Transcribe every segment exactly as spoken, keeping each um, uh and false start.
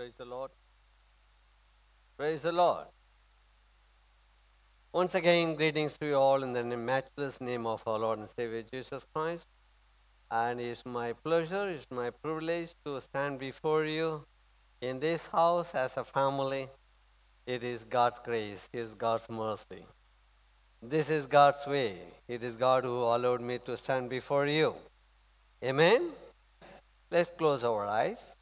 Praise the Lord. Praise the Lord. Once again, greetings to you all in the matchless name of our Lord and Savior Jesus Christ. And it's my pleasure, it's my privilege to stand before you in this house as a family. It is God's grace, it is God's mercy. This is God's way. It is God who allowed me to stand before you. Amen? Let's close our eyes.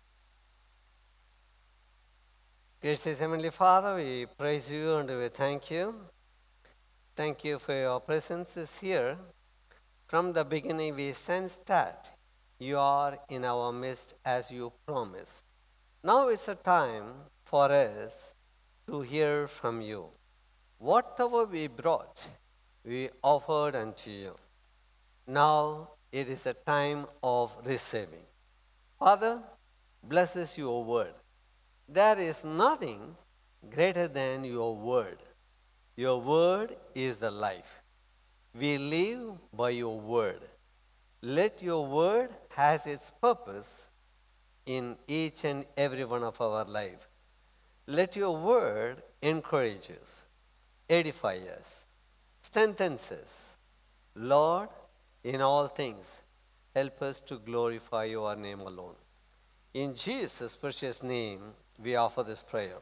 Gracious Heavenly Father, we praise you and we thank you. Thank you for your presence is here. From the beginning, we sense that you are in our midst as you promised. Now is a time for us to hear from you. Whatever we brought, we offered unto you. Now it is a time of receiving. Father, bless us your word. There is nothing greater than your word. Your word is the life. We live by your word. Let your word has its purpose in each and every one of our life. Let your word encourage us, edify us, strengthen us. Lord, in all things, help us to glorify your name alone. In Jesus' precious name, we offer this prayer.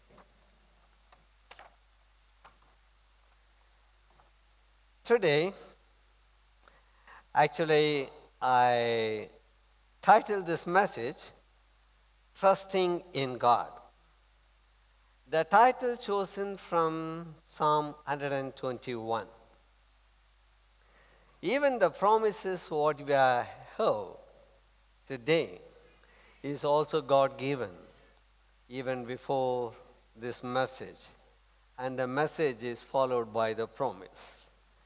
Today, actually, I titled this message, Trusting in God. The title chosen from Psalm one twenty-one. Even the promises what we have heard today is also God-given, even before this message. And the message is followed by the promise.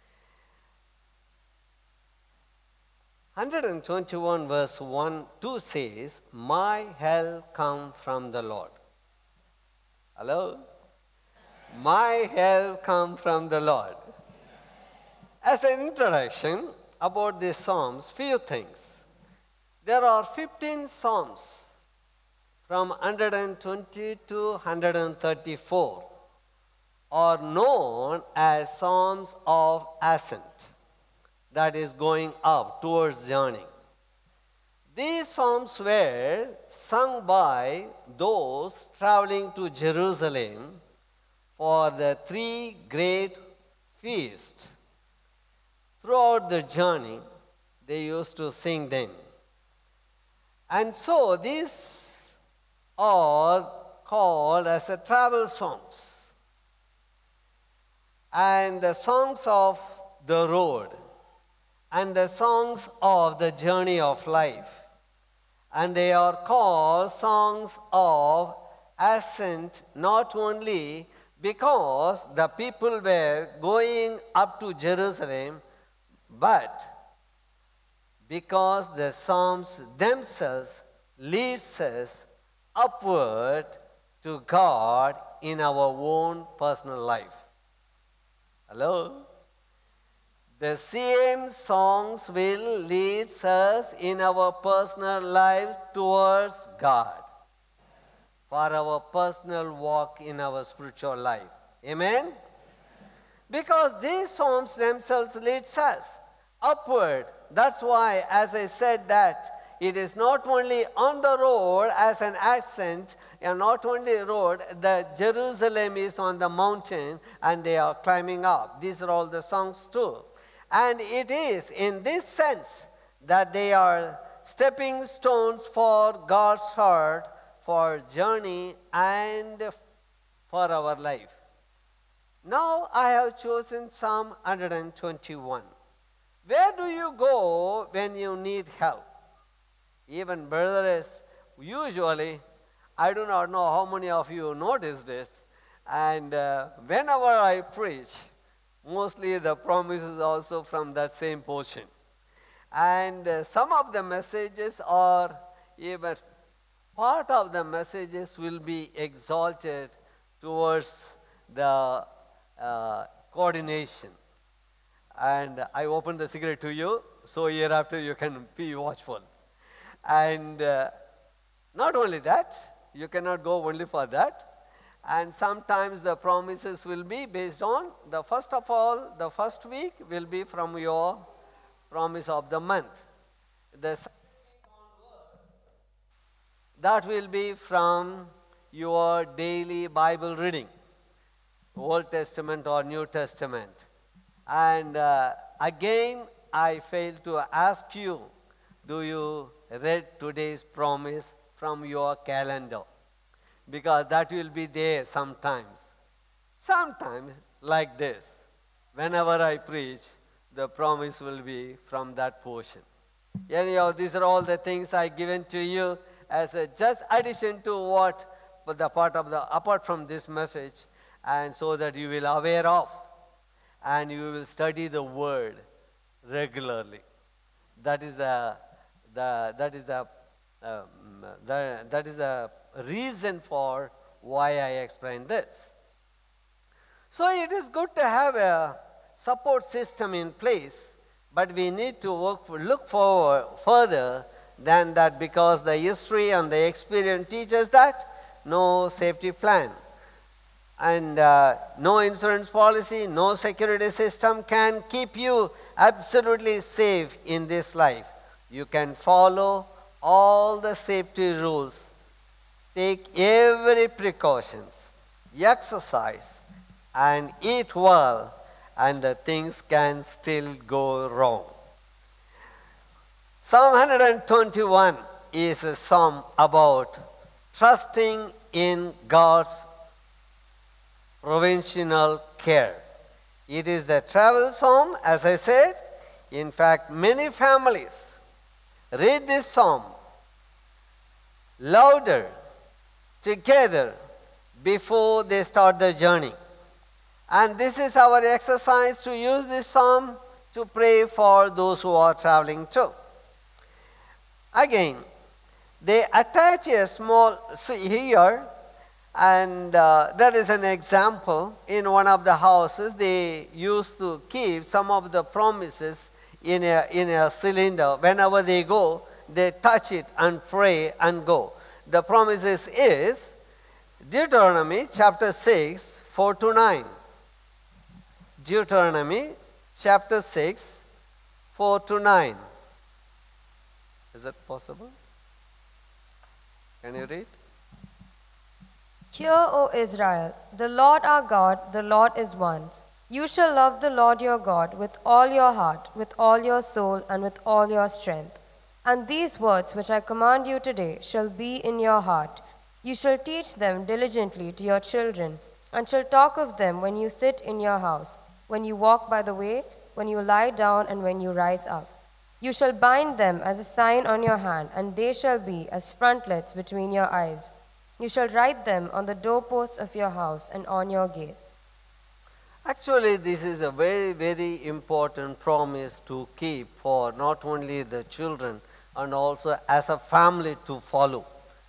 one twenty-one verse one, two says, my help comes from the Lord. Hello? My help comes from the Lord. As an introduction about these Psalms, few things. There are fifteen Psalms from one twenty to one thirty-four are known as Psalms of Ascent, that is going up towards journey. These psalms were sung by those traveling to Jerusalem for the three great feasts. Throughout the journey, they used to sing them. And so these are called as a travel songs. And the songs of the road, and the songs of the journey of life. And they are called songs of ascent, not only because the people were going up to Jerusalem, but because the psalms themselves leads us upward to God in our own personal life. Hello? The same songs will lead us in our personal life towards God, for our personal walk in our spiritual life. Amen? Because these songs themselves lead us upward. That's why, as I said, that it is not only on the road as an accent, and not only road, the Jerusalem is on the mountain and they are climbing up. These are all the songs too. And it is in this sense that they are stepping stones for God's heart, for journey and for our life. Now I have chosen Psalm one twenty-one. Where do you go when you need help? Even brothers, usually, I do not know how many of you notice this, and uh, whenever I preach, mostly the promise is also from that same portion. And uh, some of the messages are even part of the messages will be exalted towards the uh, coordination. And I open the secret to you, so hereafter you can be watchful. And uh, not only that, You cannot go only for that. And sometimes the promises will be based on the first of all, the first week will be from your promise of the month. The second week onward, that will be from your daily Bible reading, Old Testament or New Testament. And uh, again, I fail to ask you, do you read today's promise from your calendar? Because that will be there sometimes. Sometimes like this. Whenever I preach, the promise will be from that portion. Anyhow, these are all the things I given to you as a just addition to what the part of the apart from this message, and so that you will aware of and you will study the word regularly. That is the the that is the um, the that is the reason for why I explained this. So it is good to have a support system in place, but we need to work for, look forward further than that, because the history and the experience teaches that no safety plan and uh, no insurance policy, no security system can keep you absolutely safe in this life. You can follow all the safety rules, take every precautions, exercise, and eat well, and the things can still go wrong. Psalm one twenty-one is a psalm about trusting in God's providential care. It is the travel psalm, as I said. In fact, many families read this psalm louder together before they start the journey. And this is our exercise, to use this psalm to pray for those who are traveling too. Again, they attach a small, see here, and uh, there is an example. In one of the houses, they used to keep some of the promises in a, in a cylinder. Whenever they go, they touch it and pray and go. The promises is Deuteronomy chapter six, four to nine. Deuteronomy chapter six, four to nine. Is that possible? Can you read? Hear, O Israel, the Lord our God, the Lord is one. You shall love the Lord your God with all your heart, with all your soul, and with all your strength. And these words which I command you today shall be in your heart. You shall teach them diligently to your children, and shall talk of them when you sit in your house, when you walk by the way, when you lie down, and when you rise up. You shall bind them as a sign on your hand, and they shall be as frontlets between your eyes. You shall write them on the doorposts of your house and on your gate. Actually, this is a very, very important promise to keep for not only the children and also as a family to follow.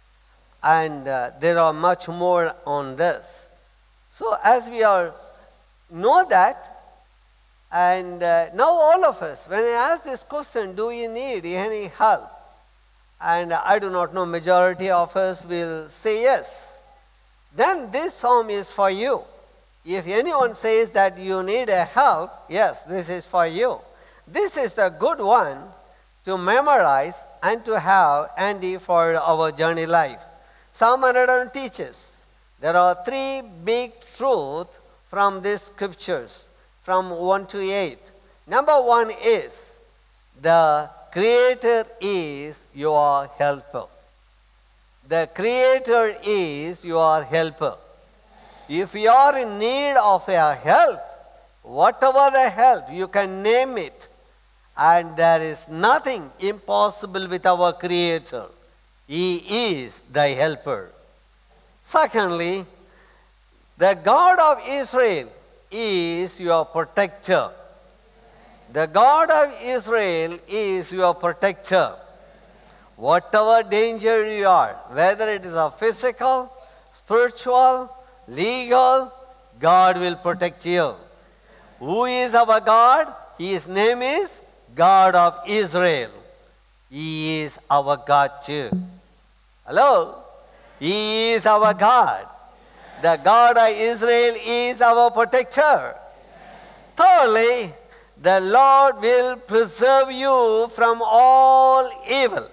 And uh, there are much more on this. So as we are know that, and uh, now all of us, when I ask this question, do you need any help? And I do not know, majority of us will say yes. Then this psalm is for you. If anyone says that you need a help, yes, this is for you. This is the good one to memorize and to have handy for our journey life. Psalm one hundred teaches there are three big truths from these scriptures, from one to eight. Number one is the Creator is your helper. The Creator is your helper. If you are in need of a help, whatever the help, you can name it. And there is nothing impossible with our Creator. He is thy helper. Secondly, the God of Israel is your protector. The God of Israel is your protector. Whatever danger you are, whether it is a physical, spiritual, legal, God will protect you. Who is our God? His name is God of Israel. He is our God too. Hello? He is our God. The God of Israel is our protector. Thirdly, the Lord will preserve you from all evil.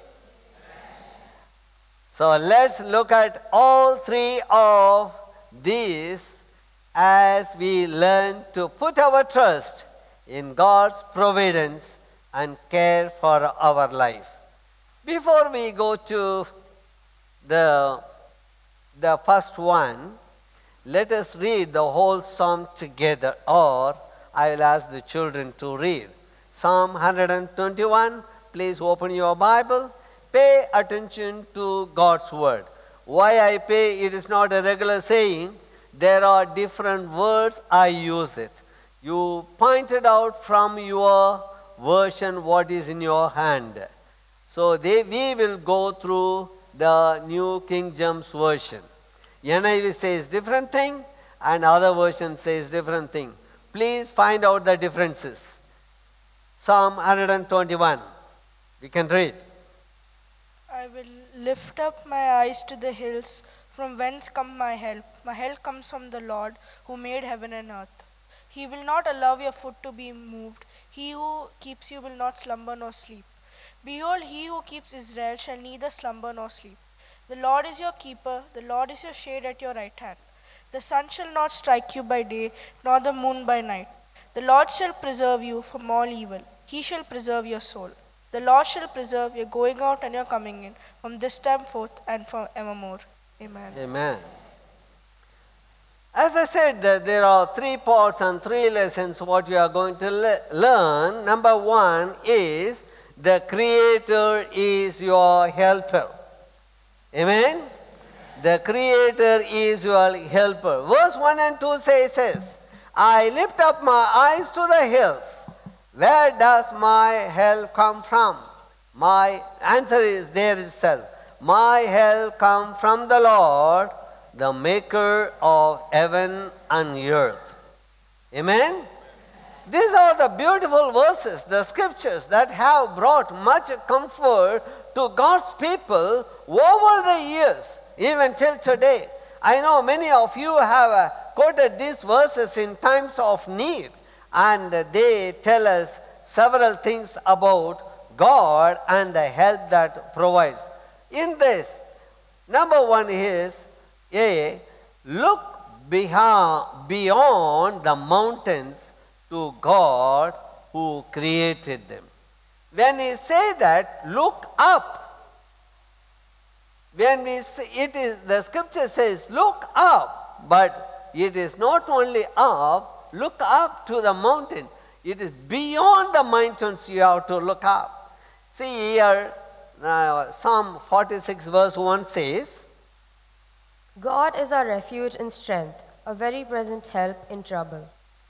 So let's look at all three of these as we learn to put our trust in God's providence and care for our life. Before we go to the, the first one, let us read the whole psalm together, or I will ask the children to read. Psalm one twenty-one, please open your Bible. Pay attention to God's word. Why I pay, it is not a regular saying. There are different words, I use it. You pointed out from your version what is in your hand. So they, we will go through the New King James Version. N I V says different thing and other version says different thing. Please find out the differences. Psalm one twenty-one. We can read. I will lift up my eyes to the hills, from whence come my help. My help comes from the Lord, who made heaven and earth. He will not allow your foot to be moved. He who keeps you will not slumber nor sleep. Behold, he who keeps Israel shall neither slumber nor sleep. The Lord is your keeper, the Lord is your shade at your right hand. The sun shall not strike you by day, nor the moon by night. The Lord shall preserve you from all evil. He shall preserve your soul. The Lord shall preserve your going out and your coming in, from this time forth and for evermore. Amen. Amen. As I said, that there are three parts and three lessons what we are going to le- learn. Number one is the Creator is your helper. Amen? The Creator is your helper. Verse one and two says, says, I lift up my eyes to the hills. Where does my help come from? My answer is there itself. My help comes from the Lord, the maker of heaven and earth. Amen? These are the beautiful verses, the scriptures that have brought much comfort to God's people over the years, even till today. I know many of you have uh, quoted these verses in times of need, and uh, they tell us several things about God and the help that provides. In this, number one is, A, look behind, beyond the mountains to God who created them. When we say that, look up. When we say, it is, the scripture says, look up, but it is not only up, look up to the mountain. It is beyond the mountains you have to look up. See here, uh, Psalm forty-six verse one says, God is our refuge and strength, a very present help in trouble.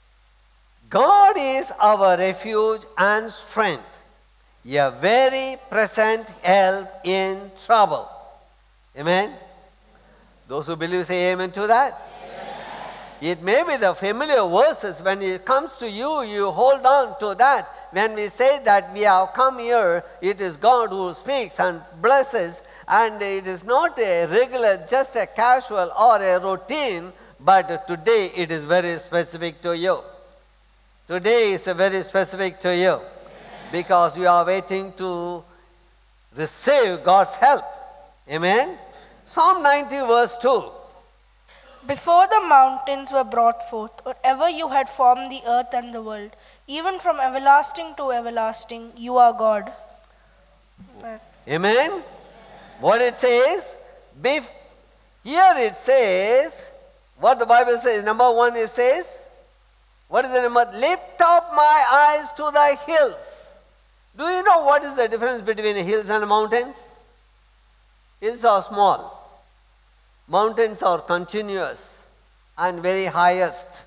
God is our refuge and strength, a very present help in trouble. Amen? Those who believe say amen to that. Amen. It may be the familiar verses. When it comes to you, you hold on to that. When we say that we have come here, it is God who speaks and blesses, and it is not a regular, just a casual or a routine, but today it is very specific to you. Today is very specific to you, because you are waiting to receive God's help. Amen? Psalm ninety verse two. Before the mountains were brought forth, or ever you had formed the earth and the world, even from everlasting to everlasting, you are God. Amen. Amen? What it says? Bef- here it says, what the Bible says, number one it says, what is the number? Lift up my eyes to the hills. Do you know what is the difference between hills and mountains? Hills are small. Mountains are continuous and very highest.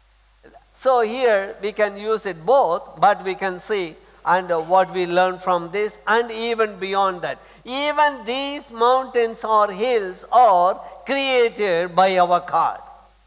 So here we can use it both, but we can see and uh, what we learn from this, and even beyond that. Even these mountains or hills are created by our God.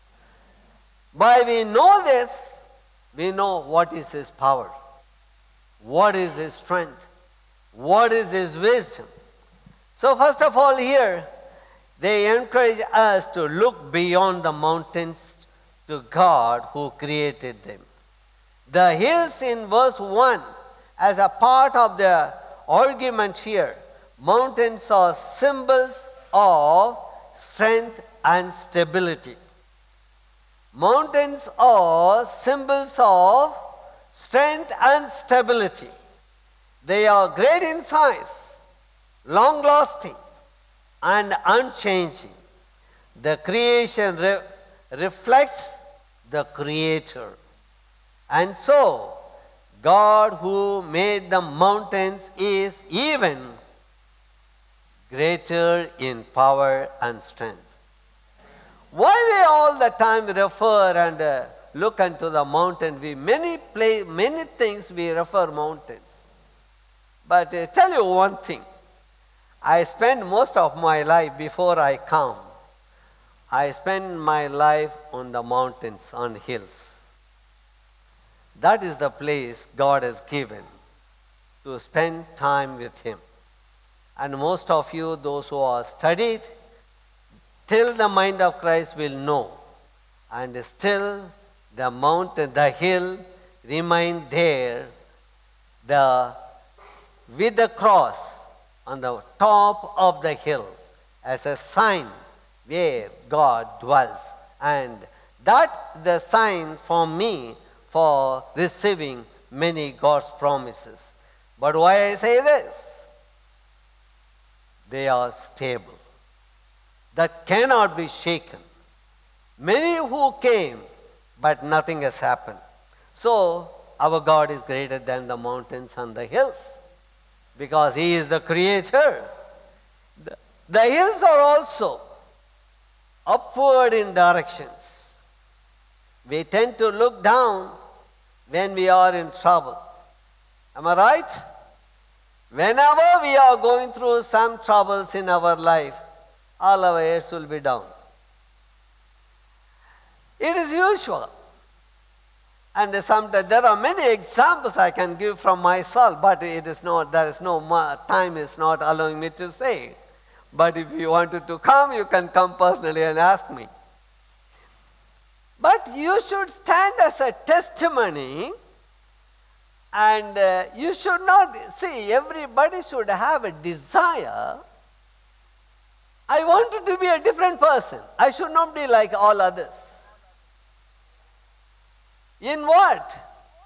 By we know this, we know what is His power, what is His strength, what is His wisdom. So first of all here, They encourage us to look beyond the mountains to God who created them. The hills in verse one, as a part of the argument here, mountains are symbols of strength and stability. Mountains are symbols of strength and stability. They are great in size, long-lasting, and unchanging. The creation re- reflects the Creator. And so, God who made the mountains is even greater in power and strength. Why we all the time refer and uh, look unto the mountain? We many play many things we refer mountains. But uh, tell you one thing. I spend most of my life before I come. I spend my life on the mountains, on hills. That is the place God has given to spend time with Him. And most of you, those who are studied, till the mind of Christ will know. And still the mountain, the hill remain there, the, with the cross on the top of the hill as a sign where God dwells. And that the sign for me for receiving many God's promises. But why I say this? They are stable. That cannot be shaken. Many who came, but nothing has happened. So, our God is greater than the mountains and the hills, because He is the Creator. The, the hills are also upward in directions. We tend to look down when we are in trouble. Am I right? Whenever we are going through some troubles in our life, all our heads will be down. It is usual. And sometimes there are many examples I can give from myself, but it is not, there is no time is not allowing me to say. But if you wanted to come, you can come personally and ask me. But you should stand as a testimony, and uh, you should not, see, everybody should have a desire. I wanted to be a different person. I should not be like all others. In what?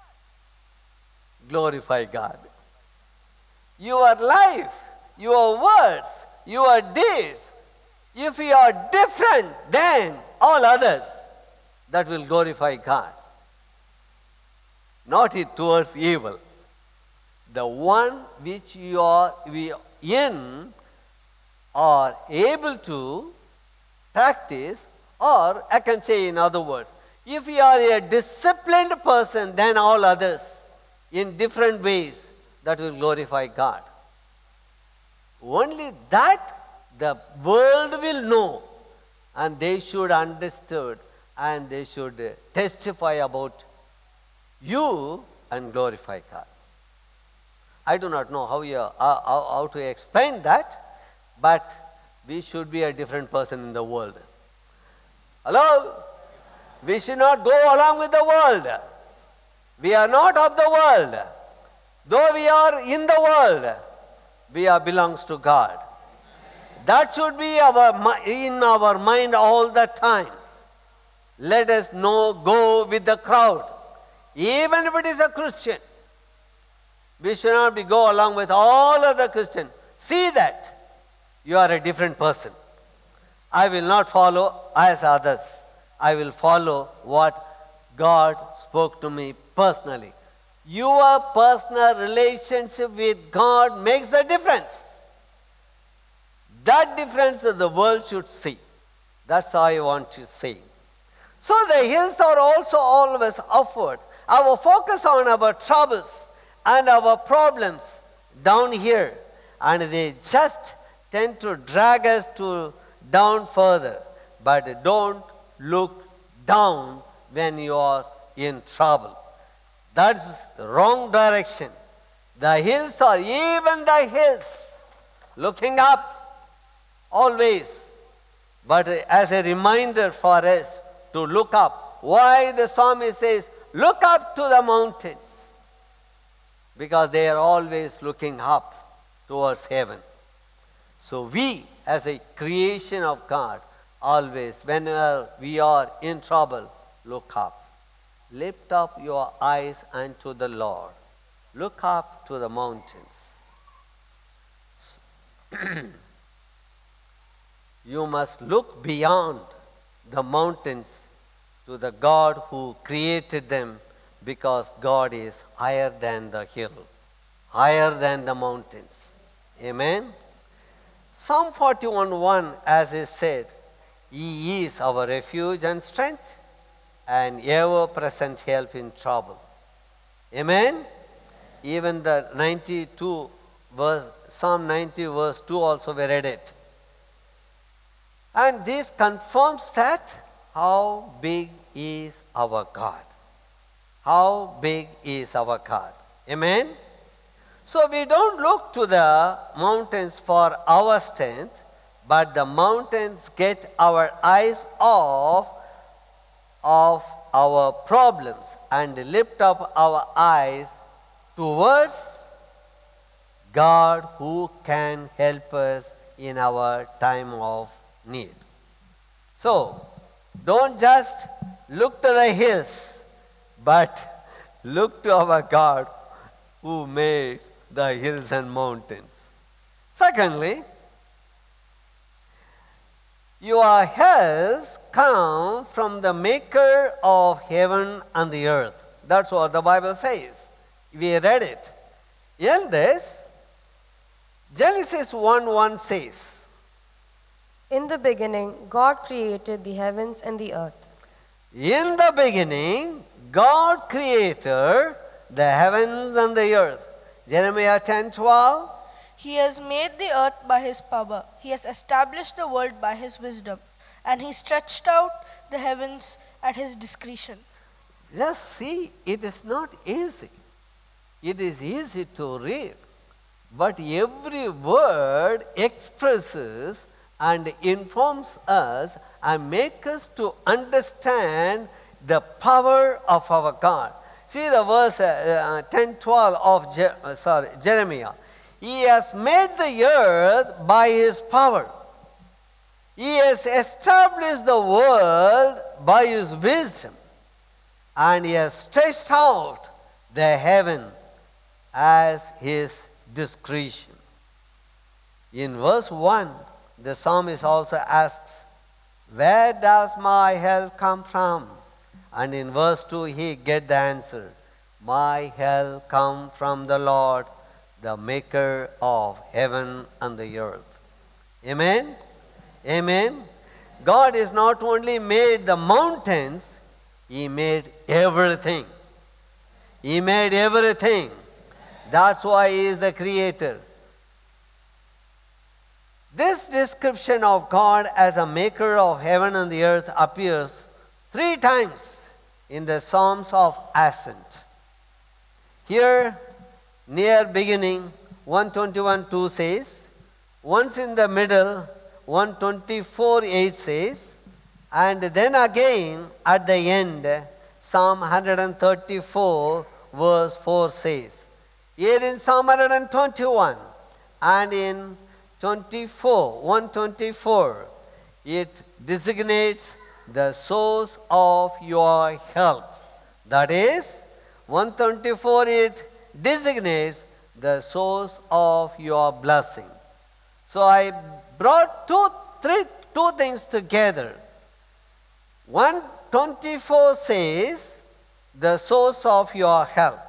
Glorify God. Your life, your words, your deeds, if you are different than all others, that will glorify God. Not it towards evil. The one which you are we in are able to practice, or I can say in other words, if you are a disciplined person than all others in different ways, that will glorify God. Only that the world will know, and they should understood, and they should testify about you and glorify God. I do not know how, you, uh, how, how to explain that, but we should be a different person in the world. Hello? We should not go along with the world. We are not of the world. Though we are in the world, we are belongs to God. That should be our, in our mind all the time. Let us know, go with the crowd. Even if it is a Christian, we should not be go along with all other Christians. See that you are a different person. I will not follow as others. I will follow what God spoke to me personally. Your personal relationship with God makes the difference. That difference that the world should see. That's all I want to say. So the hills are also always upward. Our focus on our troubles and our problems down here, and they just tend to drag us to down further. But don't look down when you are in trouble. That's the wrong direction. The hills are, even the hills, looking up always. but as a reminder for us to look up. Why the psalmist says, look up to the mountains? Because they are always looking up towards heaven. So we, as a creation of God, always, whenever we are in trouble, look up. Lift up your eyes unto the Lord. Look up to the mountains. You must look beyond the mountains to the God who created them, because God is higher than the hill, higher than the mountains. Amen? Psalm forty-one one, as is said, He is our refuge and strength, and ever-present help in trouble. Amen? Even the ninety-two verse, Psalm ninety verse two also we read it. And this confirms that how big is our God. How big is our God. Amen? So we don't look to the mountains for our strength, but the mountains get our eyes off of our problems and lift up our eyes towards God who can help us in our time of need. So, don't just look to the hills, but look to our God who made the hills and mountains. Secondly, your helps come from the maker of heaven and the earth. That's what the Bible says. We read it. In this, Genesis one one says, In the beginning, God created the heavens and the earth. In the beginning, God created the heavens and the earth. Jeremiah ten twelve. He has made the earth by his power. He has established the world by his wisdom. And he stretched out the heavens at his discretion. Just see, it is not easy. It is easy to read. But every word expresses and informs us and makes us to understand the power of our God. See the verse uh, ten twelve of Je- uh, sorry, Jeremiah. He has made the earth by his power. He has established the world by his wisdom. And he has stretched out the heaven as his discretion. In verse one, the psalmist also asks, where does my help come from? And in verse two, he gets the answer. My help comes from the Lord, the maker of heaven and the earth. Amen? Amen? God is not only made the mountains, He made everything. He made everything. That's why He is the creator. This description of God as a maker of heaven and the earth appears three times in the Psalms of Ascent. Here, near beginning, one twenty-one two says, once in the middle, one twenty-four eight says, and then again at the end, Psalm one thirty-four verse four says. Here in Psalm one twenty-one and in twenty-four, one twenty-four, it designates the source of your help. That is, one twenty-four, it designates the source of your blessing. So I brought two, three, two things together. one twenty-four says the source of your help.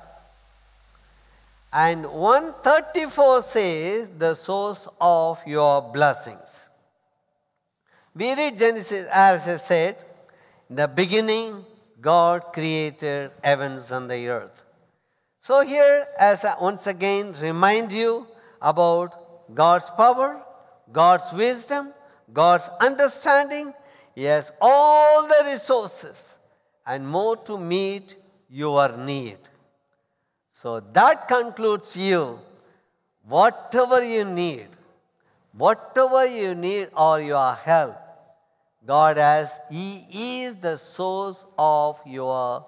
And one thirty-four says the source of your blessings. We read Genesis as I said, in the beginning God created heavens and the earth. So here, as I once again remind you about God's power, God's wisdom, God's understanding. He has all the resources and more to meet your need. So that concludes you. Whatever you need, whatever you need or your help, God has, He is the source of your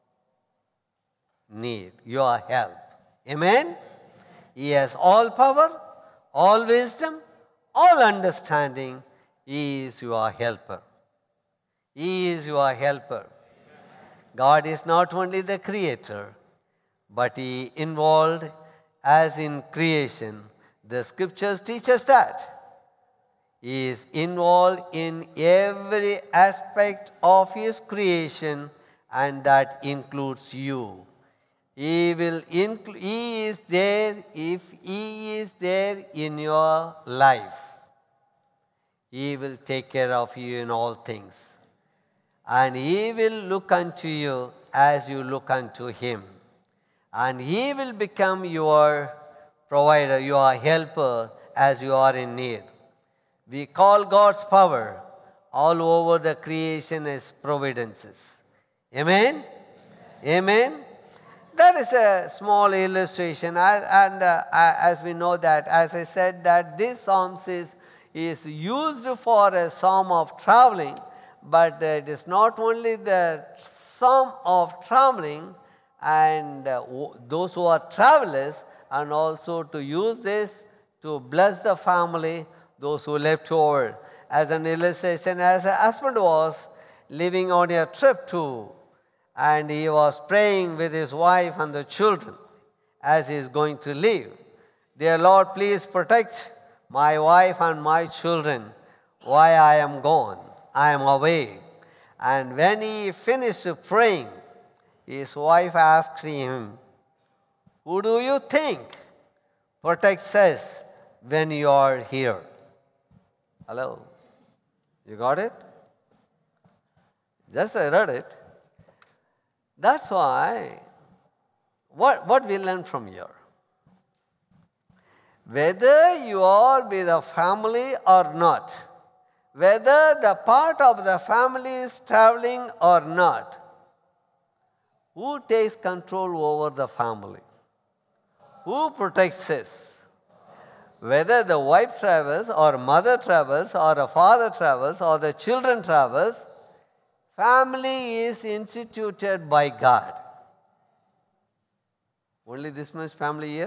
need, your help. Amen? He has all power, all wisdom, all understanding. He is your helper. He is your helper. God is not only the creator, but He involved as in creation. The scriptures teach us that. He is involved in every aspect of His creation, and that includes you. He will include, He is there if He is there in your life. He will take care of you in all things. And He will look unto you as you look unto Him. And He will become your provider, your helper as you are in need. We call God's power all over the creation as providences. Amen? Amen? That is a small illustration. And uh, as we know that, as I said, that this psalm is, is used for a psalm of traveling, but uh, it is not only the psalm of traveling and uh, those who are travelers, and also to use this to bless the family, those who left over. As an illustration, as a husband was living on a trip to, and he was praying with his wife and the children as he is going to leave. Dear Lord, please protect my wife and my children while I am gone. I am away. And when he finished praying, his wife asked him, who do you think protects us when you are here? Hello? You got it? Just I read it. That's why, what, what we learn from here? Whether you are with a family or not, whether the part of the family is traveling or not, who takes control over the family? Who protects us? Whether the wife travels or mother travels or a father travels or the children travels, family is instituted by God. Only this much family here?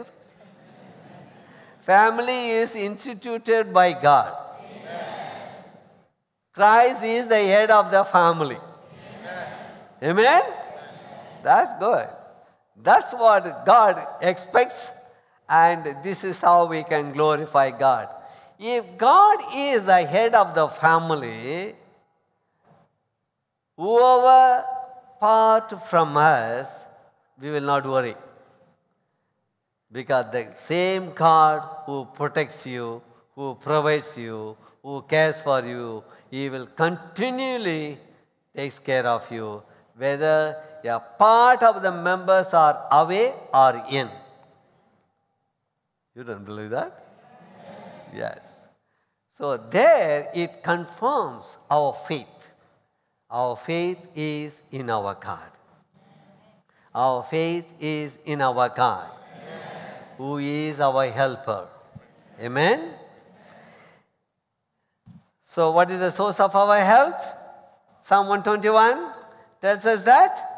Family is instituted by God. Amen. Christ is the head of the family. Amen? Amen? That's good. That's what God expects, and this is how we can glorify God. If God is the head of the family, whoever part from us, we will not worry. Because the same God who protects you, who provides you, who cares for you, He will continually take care of you, whether a part of the members are away or in. You don't believe that? Yes. So there it confirms our faith. Our faith is in our God. Our faith is in our God, who is our helper. Amen? So what is the source of our help? Psalm one twenty-one tells us that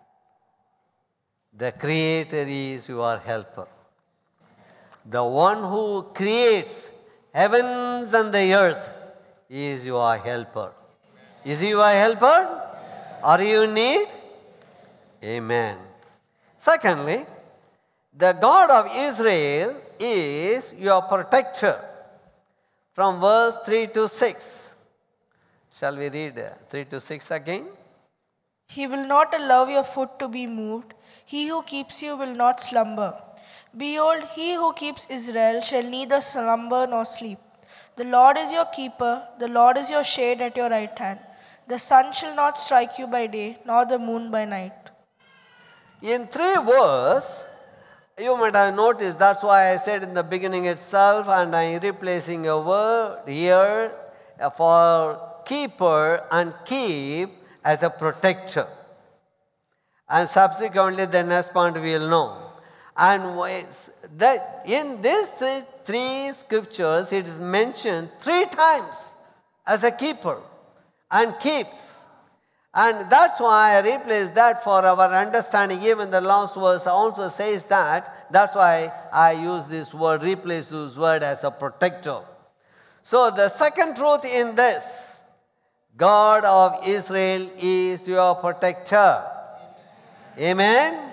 the Creator is your helper. The one who creates heavens and the earth is your helper. Is He your helper? Are you in need? Amen. Secondly, the God of Israel is your protector. From verse three to six. Shall we read three to six again? He will not allow your foot to be moved. He who keeps you will not slumber. Behold, he who keeps Israel shall neither slumber nor sleep. The Lord is your keeper. The Lord is your shade at your right hand. The sun shall not strike you by day, nor the moon by night. In three verses, you might have noticed, that's why I said in the beginning itself, and I am replacing a word here for keeper and keep as a protector. And subsequently the next point we will know. And that in these three, three scriptures it is mentioned three times as a keeper. and keeps. And that's why I replace that for our understanding. Even the last verse also says that. That's why I use this word, replace this word as a protector. So the second truth in this, God of Israel is your protector. Amen?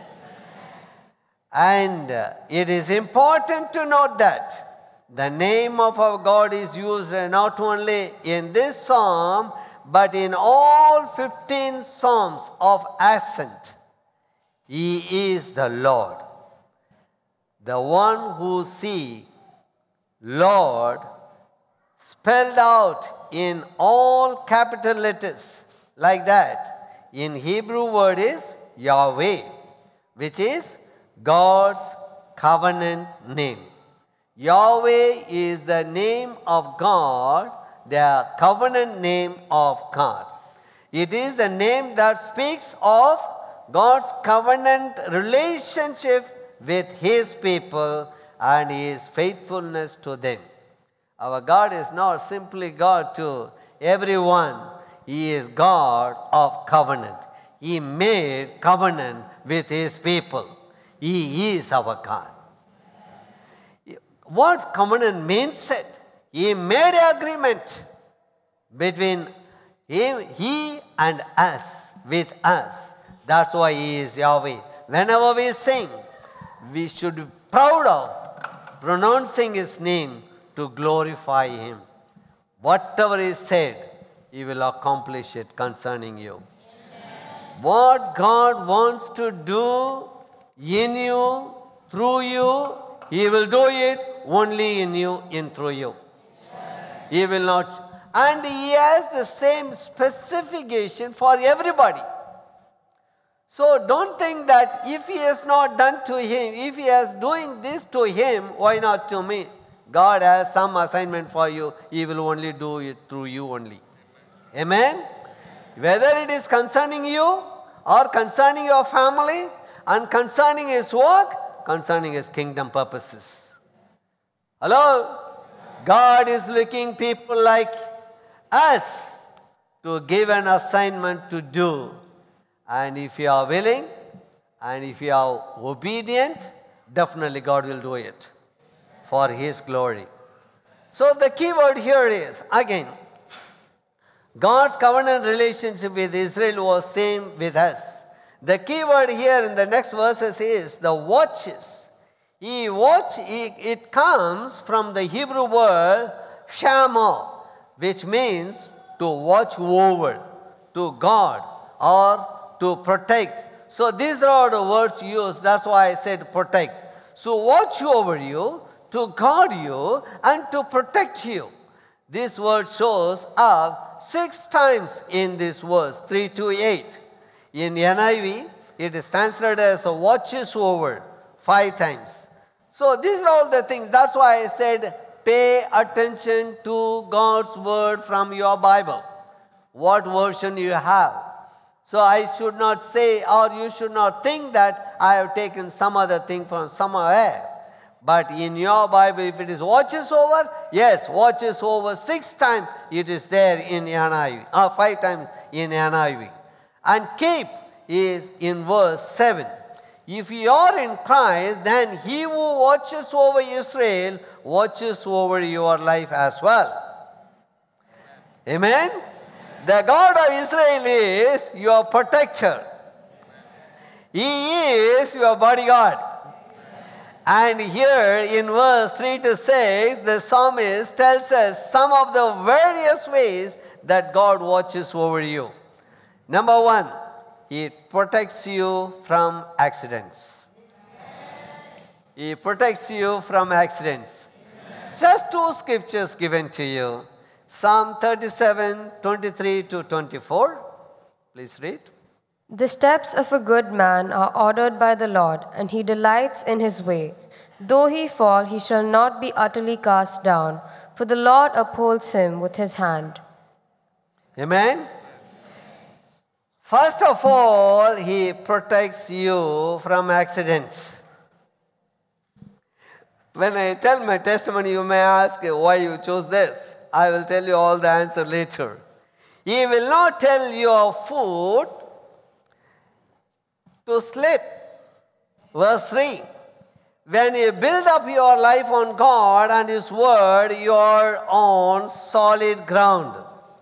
And uh, it is important to note that the name of our God is used not only in this psalm, but in all fifteen psalms of ascent. He is the Lord. The one who see Lord spelled out in all capital letters like that. In Hebrew word is Yahweh, which is God's covenant name. Yahweh is the name of God, the covenant name of God. It is the name that speaks of God's covenant relationship with His people and His faithfulness to them. Our God is not simply God to everyone. He is God of covenant. He made covenant with His people. He is our God. What covenant means it? He made an agreement between Him, He and us, with us. That's why He is Yahweh. Whenever we sing, we should be proud of pronouncing His name to glorify Him. Whatever is said, He will accomplish it concerning you. Amen. What God wants to do in you, through you, He will do it only in you, in through you. Amen. He will not. And He has the same specification for everybody. So don't think that if He has not done to him, if He has doing this to him, why not to me? God has some assignment for you. He will only do it through you only. Amen? Whether it is concerning you or concerning your family and concerning His work, concerning His kingdom purposes. Hello? God is looking people like us to give an assignment to do. And if you are willing and if you are obedient, definitely God will do it for His glory. So the key word here is, again, God's covenant relationship with Israel was same with us. The key word here in the next verses is the watches. He watch, he, it comes from the Hebrew word shama, which means to watch over, to guard, or to protect. So these are the words used. That's why I said protect. So watch over you, to guard you, and to protect you. This word shows up six times in this verse, three to eight. In N I V, it is translated as watches over, five times. So these are all the things. That's why I said pay attention to God's word from your Bible. What version you have. So I should not say, or you should not think that I have taken some other thing from somewhere. But in your Bible, if it is watches over, yes, watches over six times, it is there in N I V, or five times in N I V. And keep is in verse seven. If you are in Christ, then He who watches over Israel watches over your life as well. Amen? The God of Israel is your protector. He is your bodyguard. And here in verse three to six, the psalmist tells us some of the various ways that God watches over you. Number one, He protects you from accidents. He protects you from accidents. Just two scriptures given to you. Psalm thirty-seven, twenty-three to twenty-four. Please read. The steps of a good man are ordered by the Lord, and He delights in his way. Though he fall, he shall not be utterly cast down, for the Lord upholds him with His hand. Amen. First of all, He protects you from accidents. When I tell my testimony, you may ask why you chose this. I will tell you all the answer later. He will not tell your foot to slip. Verse three. When you build up your life on God and His Word, you are on solid ground.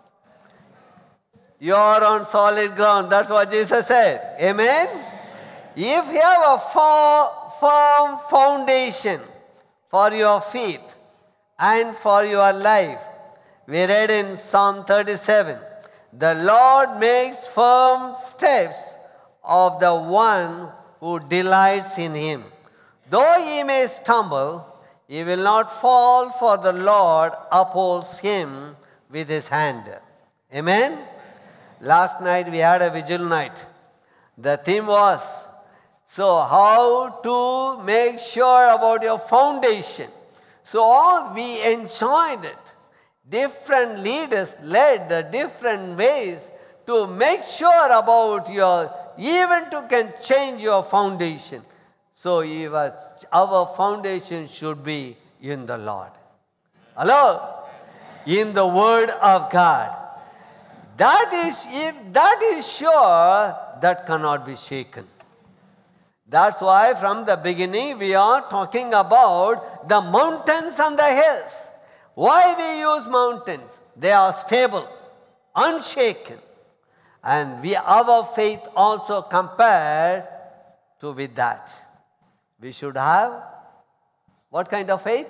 You are on solid ground. That's what Jesus said. Amen? If you have a firm foundation for your feet and for your life, we read in Psalm thirty-seven, the Lord makes firm steps of the one who delights in Him. Though he may stumble, he will not fall, for the Lord upholds him with His hand. Amen? Last night we had a vigil night. The theme was, so how to make sure about your foundation. So all we enjoyed it. Different leaders led the different ways to make sure about your, even to can change your foundation. So our foundation should be in the Lord. Hello? In the Word of God. That is, if that is sure, that cannot be shaken. That's why from the beginning we are talking about the mountains and the hills. Why we use mountains? They are stable, unshaken. And we, our faith also compared to with that. We should have what kind of faith?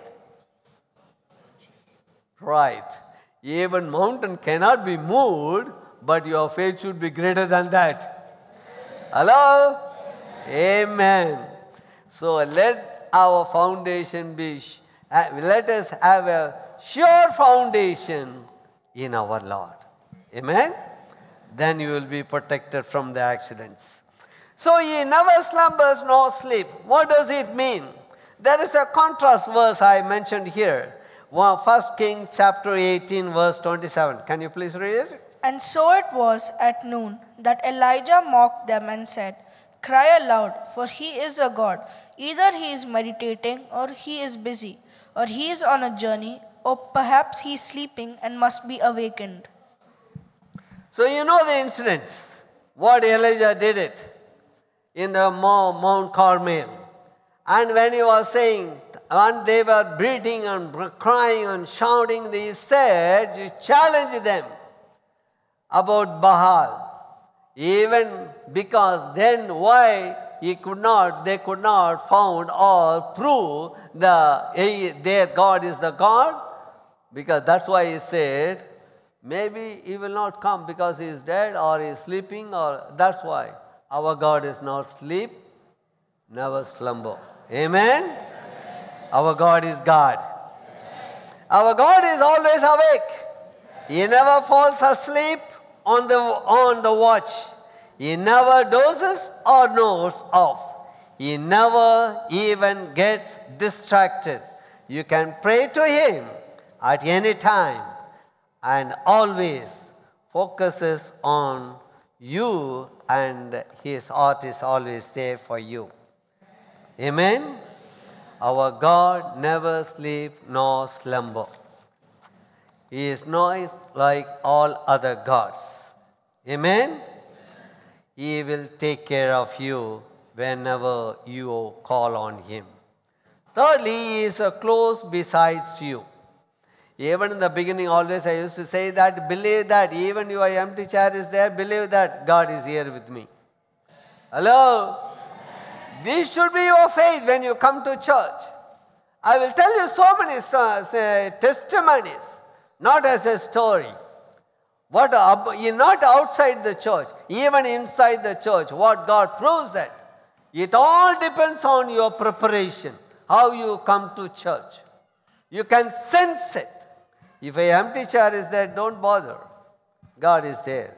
Right. Even mountain cannot be moved, but your faith should be greater than that. Hello? Amen. So let our foundation be, let us have a sure foundation in our Lord. Amen? Then you will be protected from the accidents. So He never slumbers nor sleep. What does it mean? There is a contrast verse I mentioned here. First Kings chapter eighteen verse twenty-seven. Can you please read it? And so it was at noon that Elijah mocked them and said, cry aloud, for he is a god. Either he is meditating, or he is busy, or he is on a journey, or perhaps he is sleeping and must be awakened. So you know the incidents. What Elijah did it in the Mount Carmel. And when he was saying, and they were bleating and crying and shouting, he said, he challenged them about Baal. Even because then why he could not, they could not found or prove the, their God is the God. Because that's why he said, maybe he will not come because he is dead or he is sleeping, or that's why. Our God is not sleep, never slumber. Amen? Amen. Our God is God. Amen. Our God is always awake. He never falls asleep on the, on the watch. He never dozes or nods off. He never even gets distracted. You can pray to Him at any time and always focuses on you, and His heart is always there for you. Amen? Our God never sleeps nor slumber. He is not like all other gods. Amen? He will take care of you whenever you call on Him. Thirdly, He is close besides you. Even in the beginning, always I used to say that, believe that even your empty chair is there, believe that God is here with me. Hello? This should be your faith when you come to church. I will tell you so many uh, testimonies, not as a story. What not outside the church, even inside the church, what God proves that. It all depends on your preparation, how you come to church. You can sense it. If an empty chair is there, don't bother. God is there.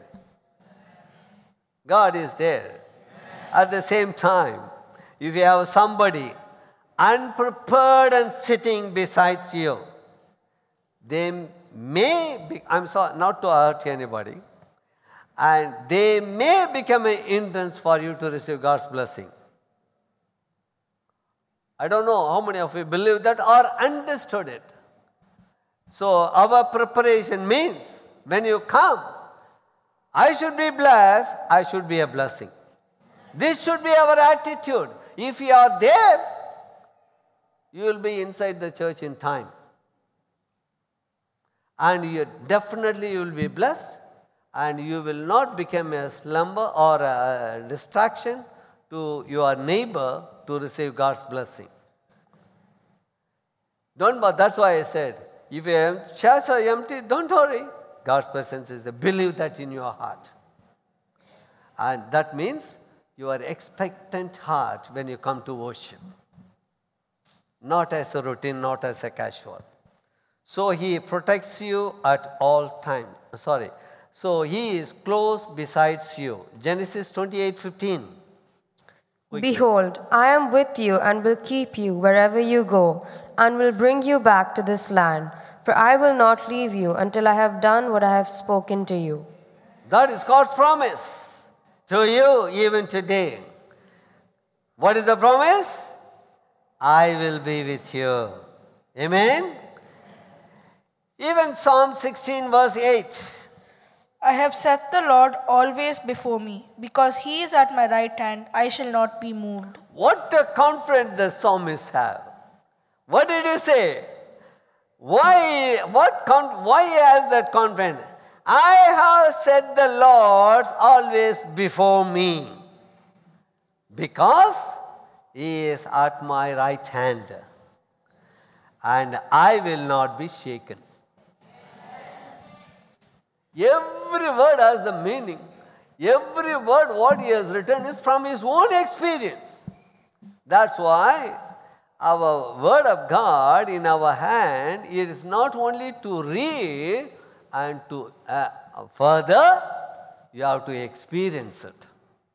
God is there. At the same time, if you have somebody unprepared and sitting besides you, they may be, I'm sorry, not to hurt anybody, and they may become an hindrance for you to receive God's blessing. I don't know how many of you believe that or understood it. So our preparation means when you come, I should be blessed, I should be a blessing. This should be our attitude. If you are there, you will be inside the church in time. And you definitely you will be blessed, and you will not become a slumber or a distraction to your neighbor to receive God's blessing. Don't bother. That's why I said, if your chairs are empty, don't worry. God's presence is there. Believe that in your heart. And that means your expectant heart when you come to worship. Not as a routine, not as a casual. So He protects you at all times. Sorry. So He is close besides you. Genesis twenty-eight fifteen. Behold, I am with you and will keep you wherever you go, and will bring you back to this land. For I will not leave you until I have done what I have spoken to you. That is God's promise to you even today. What is the promise? I will be with you. Amen? Even Psalm sixteen verse eight. I have set the Lord always before me. Because He is at my right hand, I shall not be moved. What a confidence the psalmist have. What did he say? Why, what, why he has that confidence? I have set the Lord always before me. Because He is at my right hand. And I will not be shaken. Every word has the meaning. Every word what he has written is from his own experience. That's why our word of God in our hand, it is not only to read and to uh, further, you have to experience it.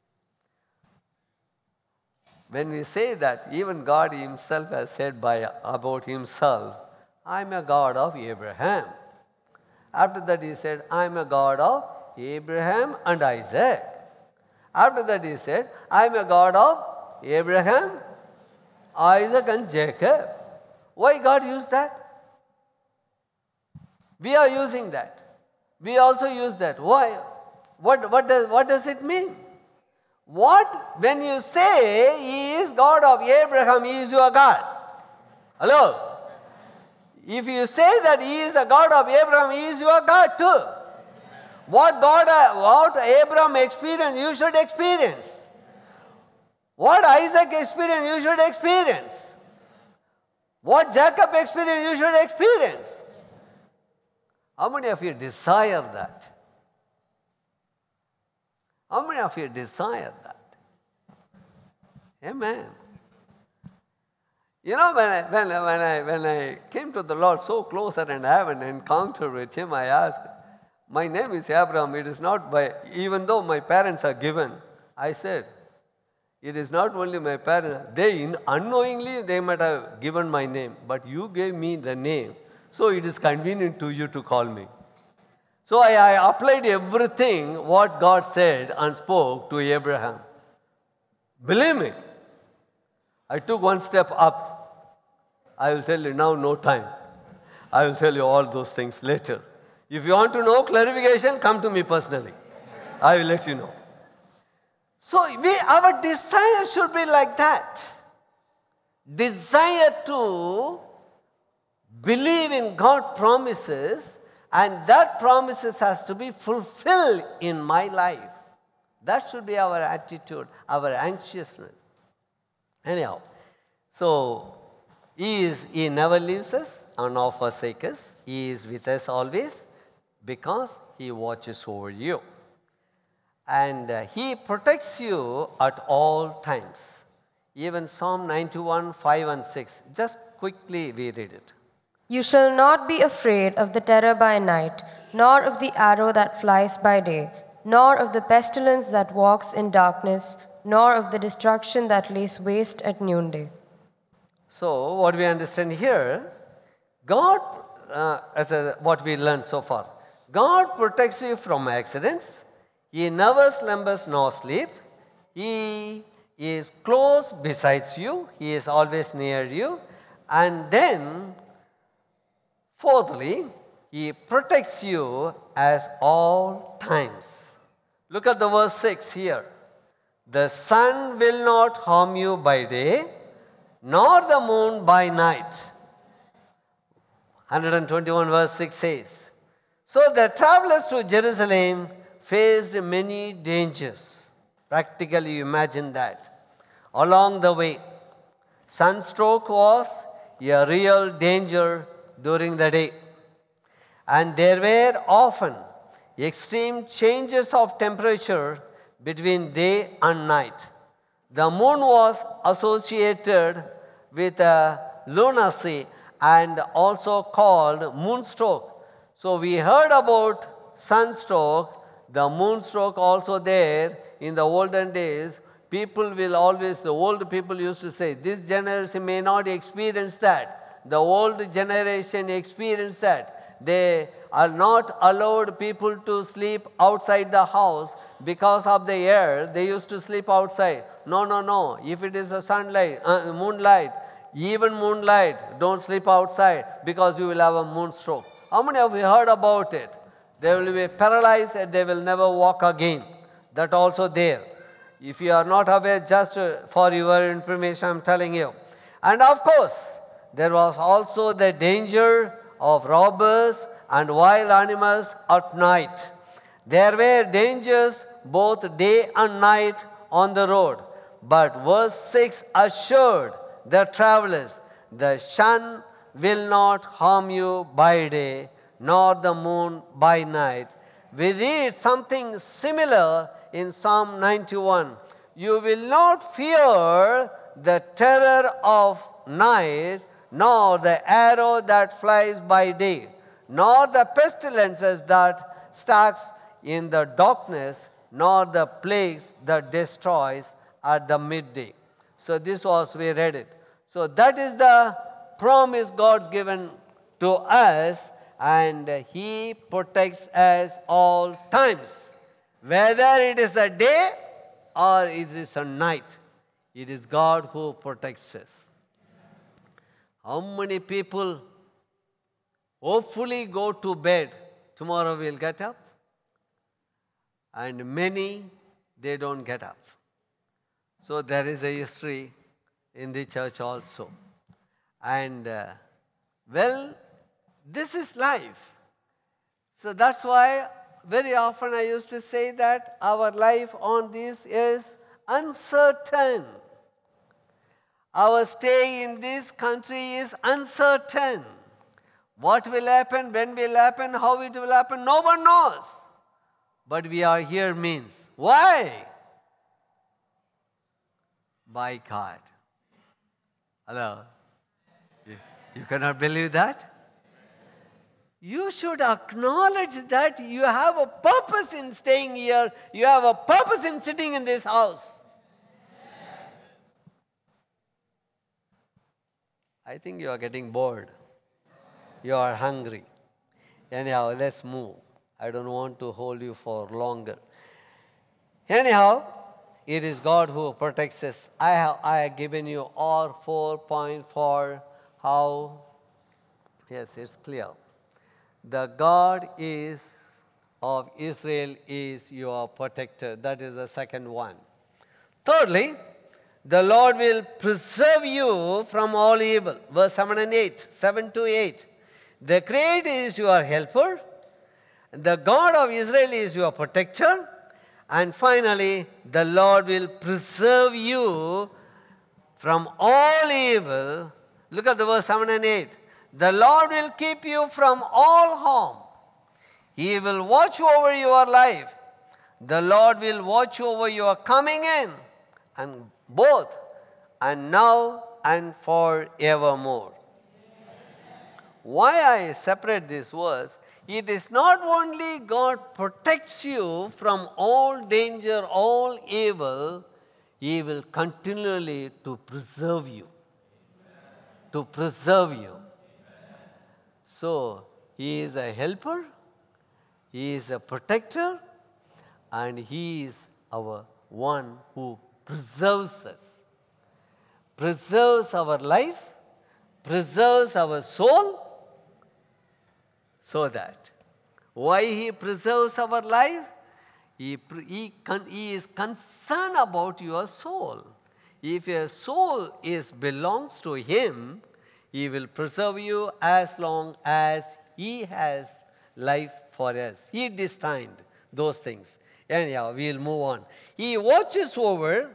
When we say that, even God Himself has said by about Himself, I am a God of Abraham. After that He said, I am a God of Abraham and Isaac. After that He said, I am a God of Abraham, Isaac and Jacob. Why God used that? We are using that. We also use that. Why? What, what, does, what does it mean? What? When you say He is God of Abraham, He is your God. Hello? If you say that He is a God of Abraham, He is your God too. What God, what Abraham experienced, you should experience. What Isaac experienced, you should experience. What Jacob experienced, you should experience. How many of you desire that? How many of you desire that? Amen. You know, when I, when, when, I, when I came to the Lord so closer and have an encounter with Him, I asked, my name is Abraham, it is not by, even though my parents are given, I said, it is not only my parents, they in, unknowingly they might have given my name, but you gave me the name, so it is convenient to you to call me. So I, I applied everything what God said and spoke to Abraham. Believe me, I took one step up. I will tell you now, no time. I will tell you all those things later. If you want to know clarification, come to me personally. I will let you know. So we, our desire should be like that. Desire to believe in God's promises, and that promises has to be fulfilled in my life. That should be our attitude, our anxiousness. Anyhow, so He is, He never leaves us and nor forsakes us. He is with us always because He watches over you. And uh, He protects you at all times. Even Psalm ninety-one, five and six. Just quickly we read it. You shall not be afraid of the terror by night, nor of the arrow that flies by day, nor of the pestilence that walks in darkness, nor of the destruction that lays waste at noonday. So, what we understand here, God, uh, as a, what we learned so far, God protects you from accidents. He never slumbers nor sleep. He is close besides you. He is always near you. And then, fourthly, He protects you at all times. Look at the verse six here. The sun will not harm you by day, nor the moon by night. one twenty-one verse six says, so the travelers to Jerusalem faced many dangers. Practically, you imagine that. Along the way, sunstroke was a real danger during the day. And there were often extreme changes of temperature between day and night. The moon was associated with a lunacy and also called moonstroke. So we heard about sunstroke, the moonstroke also there in the olden days. People will always, the old people used to say, this generation may not experience that. The old generation experienced that. They are not allowed people to sleep outside the house because of the air. They used to sleep outside. No, no, no. If it is a sunlight, uh, moonlight, even moonlight, don't sleep outside because you will have a moonstroke. How many of you heard about it? They will be paralyzed and they will never walk again. That also there. If you are not aware, just for your information, I am telling you. And of course, there was also the danger of robbers and wild animals at night. There were dangers both day and night on the road. But verse six assured the travelers, the sun will not harm you by day, nor the moon by night. We read something similar in Psalm ninety-one. You will not fear the terror of night, nor the arrow that flies by day, nor the pestilences that stalks in the darkness, nor the plagues that destroys at the midday. So this was, we read it. So that is the promise God's given to us, and He protects us all times. Whether it is a day or it is a night, it is God who protects us. How many people hopefully go to bed, tomorrow we'll get up? And many, they don't get up. So there is a history in the church also. And uh, well, this is life. So that's why very often I used to say that our life on this is uncertain. Our stay in this country is uncertain. What will happen, when will happen, how it will happen, no one knows. But we are here means. Why? By God. Hello? You, you cannot believe that? You should acknowledge that you have a purpose in staying here. You have a purpose in sitting in this house. I think you are getting bored. You are hungry. Anyhow, let's move. I don't want to hold you for longer. Anyhow, it is God who protects us. I have, I have given you all four point four how, yes, it's clear. The God is of Israel is your protector. That is the second one. Thirdly, the Lord will preserve you from all evil. Verse seven and eight, seven to eight. The Creator is your helper. The God of Israel is your protector. And finally, the Lord will preserve you from all evil. Look at the verse seven and eight. The Lord will keep you from all harm. He will watch over your life. The Lord will watch over your coming in, and both, and now and forevermore. Why I separate this verse? It is not only God protects you from all danger, all evil, He will continually to preserve you. To preserve you. So, He is a helper, He is a protector, and He is our one who preserves us. Preserves our life, preserves our soul, so that. Why He preserves our life? He, pr- he, con- he is concerned about your soul. If your soul is belongs to Him, He will preserve you as long as He has life for us. He destined those things. Anyhow, we'll move on. He watches over,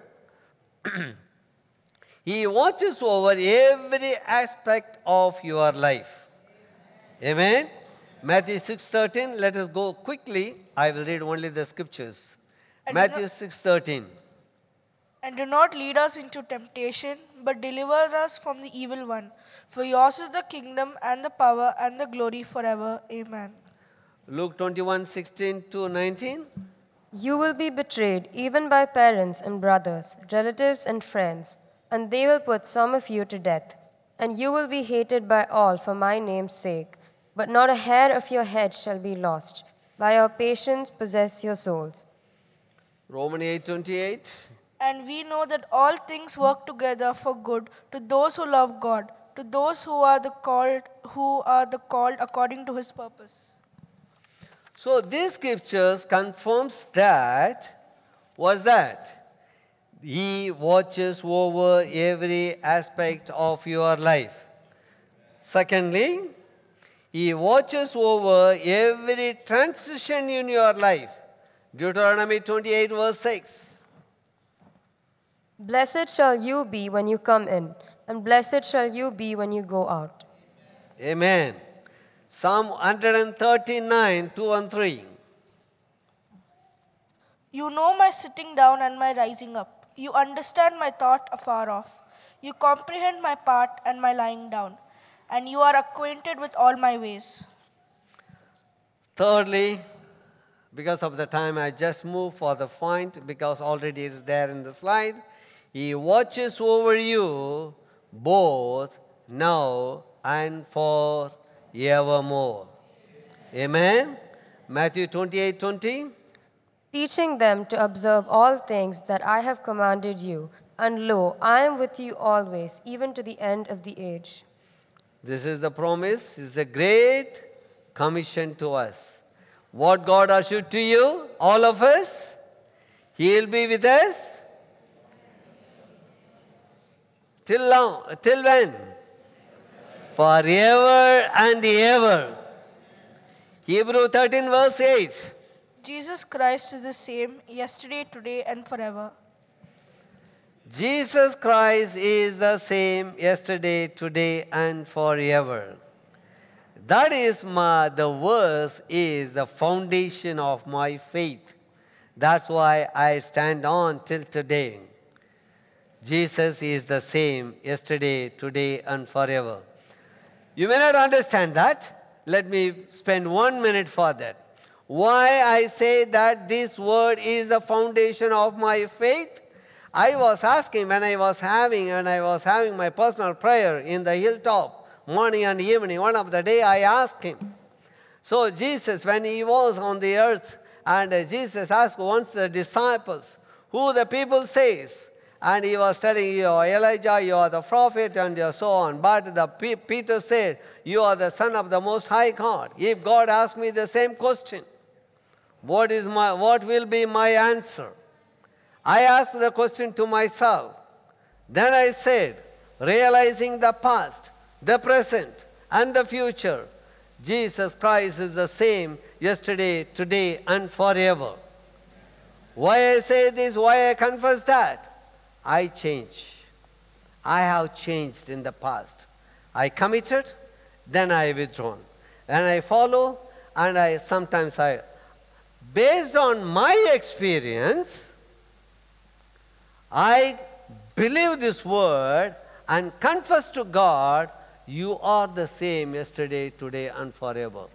He watches over every aspect of your life. Amen. Matthew six thirteen, let us go quickly. I will read only the scriptures. And Matthew six thirteen. And do not lead us into temptation, but deliver us from the evil one. For yours is the kingdom and the power and the glory forever. Amen. Luke twenty-one sixteen to nineteen. You will be betrayed even by parents and brothers, relatives and friends, and they will put some of you to death. And you will be hated by all for my name's sake. But not a hair of your head shall be lost. By your patience possess your souls. Romans eight twenty-eight. And we know that all things work together for good to those who love God, to those who are the called, who are the called according to His purpose. So these scriptures confirms that, what's that? He watches over every aspect of your life. Secondly, He watches over every transition in your life. Deuteronomy twenty-eight verse six. Blessed shall you be when you come in, and blessed shall you be when you go out. Amen. Psalm one thirty-nine, two and three. You know my sitting down and my rising up. You understand my thought afar off. You comprehend my part and my lying down. And you are acquainted with all my ways. Thirdly, because of the time, I just move for the point because already it's there in the slide. He watches over you both now and forevermore. Amen. Matthew twenty-eight twenty. Teaching them to observe all things that I have commanded you. And lo, I am with you always, even to the end of the age. This is the promise, is the great commission to us. What God assured to you, all of us, He will be with us till long, till when? Forever and ever. Hebrew thirteen verse eight. Jesus Christ is the same yesterday, today, and forever. Jesus Christ is the same yesterday, today, and forever. That is my, the verse is the foundation of my faith. That's why I stand on till today. Jesus is the same yesterday, today, and forever. You may not understand that. Let me spend one minute for that. Why I say that this word is the foundation of my faith? I was asking when I was having and I was having my personal prayer in the hilltop, morning and evening. One of the day I asked him. So Jesus, when he was on the earth, and Jesus asked once the disciples, who the people says, and he was telling you, Elijah, you are the prophet, and so on. But the P- Peter said, you are the Son of the Most High God. If God asked me the same question, what is my, what will be my answer? I asked the question to myself. Then I said, realizing the past, the present, and the future, Jesus Christ is the same yesterday, today, and forever. Why I say this, why I confess that? I change. I have changed in the past. I committed, then I withdrawn. And I follow, and I sometimes I, based on my experience, I believe this word and confess to God, you are the same yesterday, today, and forever.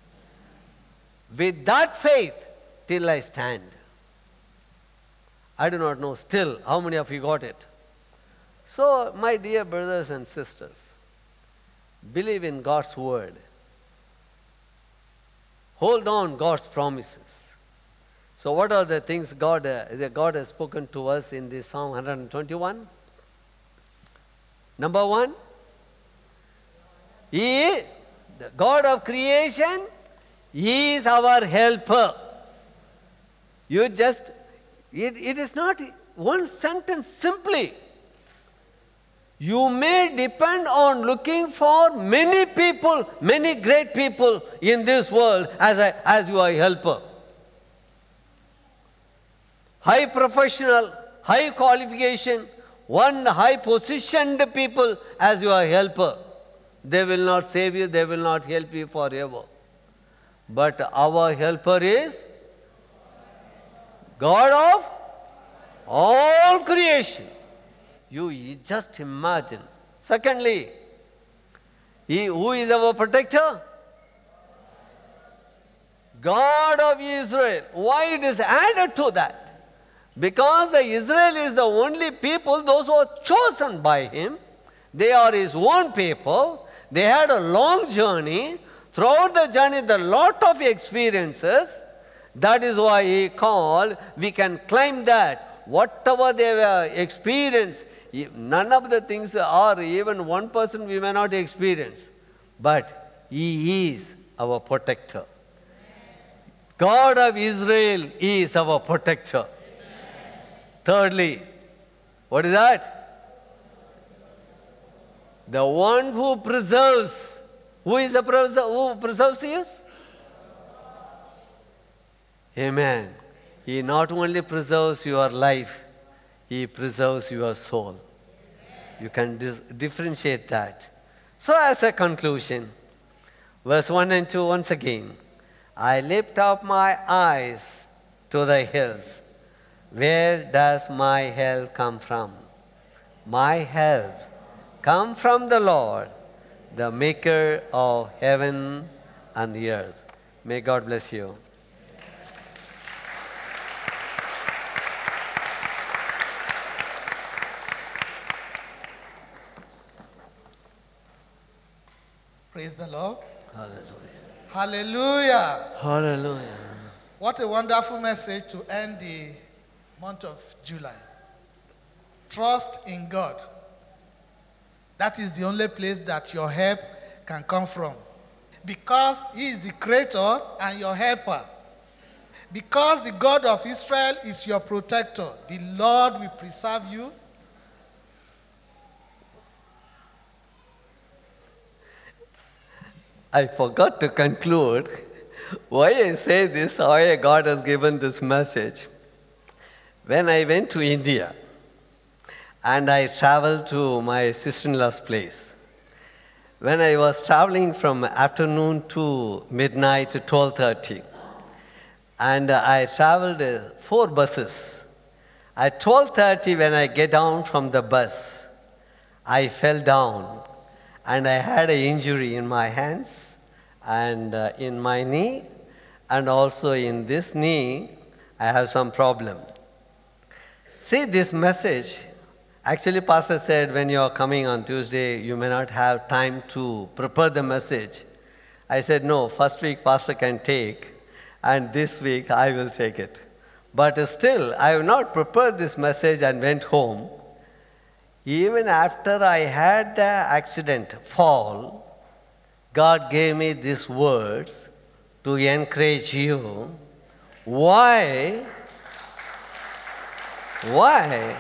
With that faith, till I stand. I do not know still how many of you got it. So, my dear brothers and sisters, believe in God's word. Hold on God's promises. So what are the things God, uh, that God has spoken to us in this Psalm one twenty-one? Number one, He is the God of creation. He is our helper. You just, it, it is not one sentence simply. You may depend on looking for many people, many great people in this world as, a, as your helper. High professional, high qualification, one high positioned people as your helper. They will not save you, they will not help you forever. But our helper is God of all creation. You just imagine. Secondly, he, who is our protector? God of Israel. Why it is added to that? Because the Israel is the only people, those who are chosen by him. They are his own people. They had a long journey. Throughout the journey, there are a lot of experiences. That is why he called, we can claim that whatever they were experienced, none of the things are even one person we may not experience. But he is our protector. God of Israel is our protector. Thirdly, what is that? The one who preserves. Who is the preserver? Who preserves us? Amen. He not only preserves your life, he preserves your soul. You can dis- differentiate that. So as a conclusion, verse one and two once again. I lift up my eyes to the hills. Where does my help come from? My help come from the Lord, the maker of heaven and the earth. May God bless you. Praise the Lord. Hallelujah. Hallelujah. Hallelujah. What a wonderful message to end the month of July. Trust in God. That is the only place that your help can come from. Because he is the creator and your helper. Because the God of Israel is your protector. The Lord will preserve you. I forgot to conclude why I say this, why God has given this message. When I went to India and I traveled to my sister-in-law's place, when I was traveling from afternoon to midnight to twelve thirty, and I traveled uh, four buses. At twelve thirty, when I get down from the bus, I fell down and I had an injury in my hands and uh, in my knee, and also in this knee, I have some problem. See, this message, actually Pastor said when you are coming on Tuesday, you may not have time to prepare the message. I said, no, first week Pastor can take, and this week I will take it. But still, I have not prepared this message and went home. Even after I had the accident, fall, God gave me these words to encourage you. Why? Why?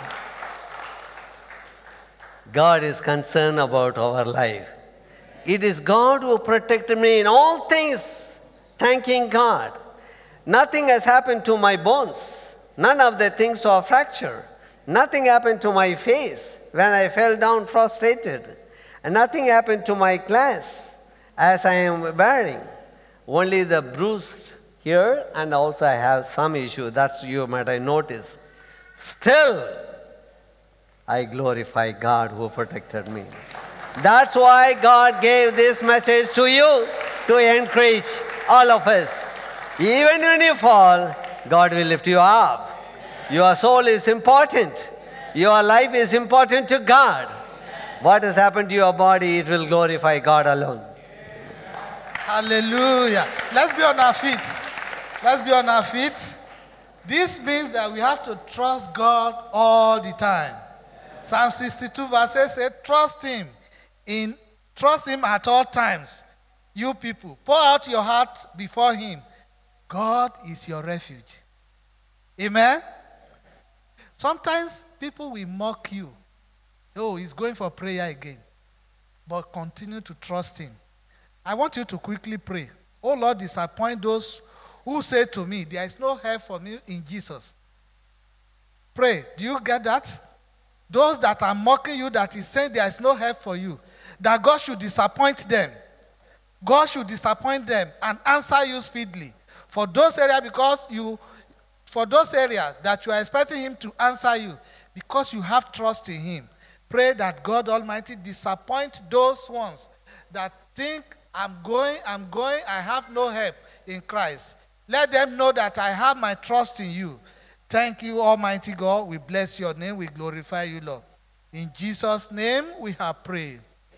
God is concerned about our life. It is God who protected me in all things, thanking God. Nothing has happened to my bones. None of the things are fractured. Nothing happened to my face when I fell down prostrated. And nothing happened to my glass as I am wearing. Only the bruised here, and also I have some issue. That's you might I notice. Still, I glorify God who protected me. That's why God gave this message to you, to encourage all of us. Even when you fall, God will lift you up. Your soul is important. Your life is important to God. What has happened to your body, it will glorify God alone. Hallelujah. Let's be on our feet. Let's be on our feet. This means that we have to trust God all the time. Psalm sixty-two verse eight says, trust him in trust him at all times. You people, pour out your heart before him. God is your refuge. Amen? Sometimes people will mock you. Oh, he's going for prayer again. But continue to trust him. I want you to quickly pray. Oh Lord, disappoint those who say to me, there is no help for me in Jesus. Pray. Do you get that? Those that are mocking you, that is saying there is no help for you, that God should disappoint them. God should disappoint them and answer you speedily. For those areas, because you, for those areas that you are expecting him to answer you, because you have trust in him, pray that God Almighty disappoint those ones that think I'm going, I'm going, I have no help in Christ. Let them know that I have my trust in you. Thank you, Almighty God. We bless your name. We glorify you, Lord. In Jesus' name, we have prayed.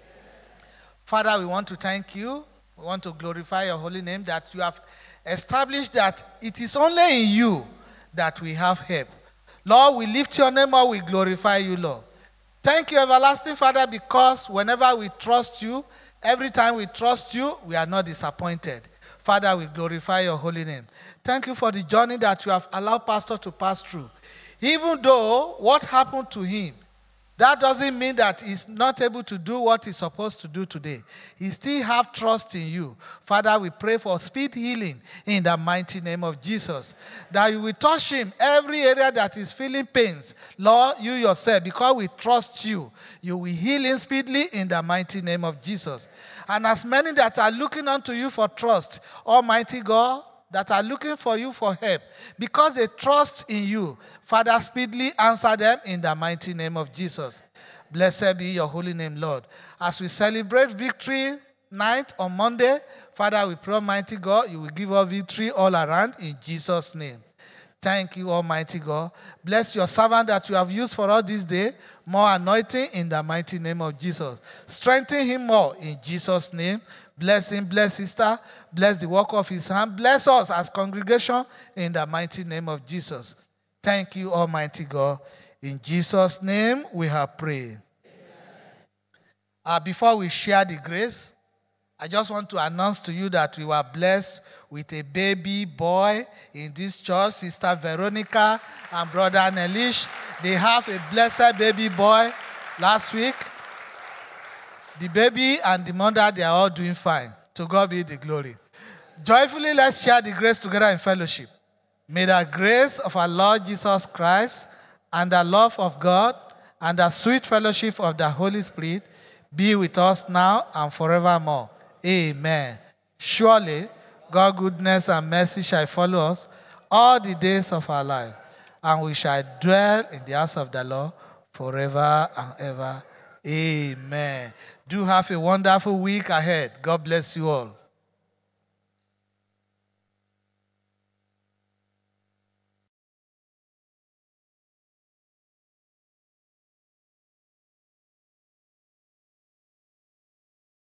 Father, we want to thank you. We want to glorify your holy name that you have established that it is only in you that we have help. Lord, we lift your name up. We glorify you, Lord. Thank you, everlasting Father, because whenever we trust you, every time we trust you, we are not disappointed. Father, we glorify your holy name. Thank you for the journey that you have allowed Pastor to pass through. Even though what happened to him, that doesn't mean that he's not able to do what he's supposed to do today. He still have trust in you. Father, we pray for speed healing in the mighty name of Jesus. That you will touch him every area that is feeling pains. Lord, you yourself, because we trust you, you will heal him speedily in the mighty name of Jesus. And as many that are looking unto you for trust, Almighty God, that are looking for you for help, because they trust in you, Father, speedily answer them in the mighty name of Jesus. Blessed be your holy name, Lord. As we celebrate victory night on Monday, Father, we pray, Almighty God, you will give us victory all around in Jesus' name. Thank you, Almighty God. Bless your servant that you have used for us this day. More anointing in the mighty name of Jesus. Strengthen him more in Jesus' name. Bless him, bless sister, bless the work of his hand. Bless us as congregation in the mighty name of Jesus. Thank you, Almighty God. In Jesus' name we have prayed. Uh, before we share the grace, I just want to announce to you that we were blessed with a baby boy in this church, Sister Veronica and Brother Nelish. They have a blessed baby boy last week. The baby and the mother, they are all doing fine. To God be the glory. Joyfully, let's share the grace together in fellowship. May the grace of our Lord Jesus Christ and the love of God and the sweet fellowship of the Holy Spirit be with us now and forevermore. Amen. Surely, God's goodness and mercy shall follow us all the days of our life, and we shall dwell in the house of the Lord forever and ever. Amen. Do have a wonderful week ahead. God bless you all.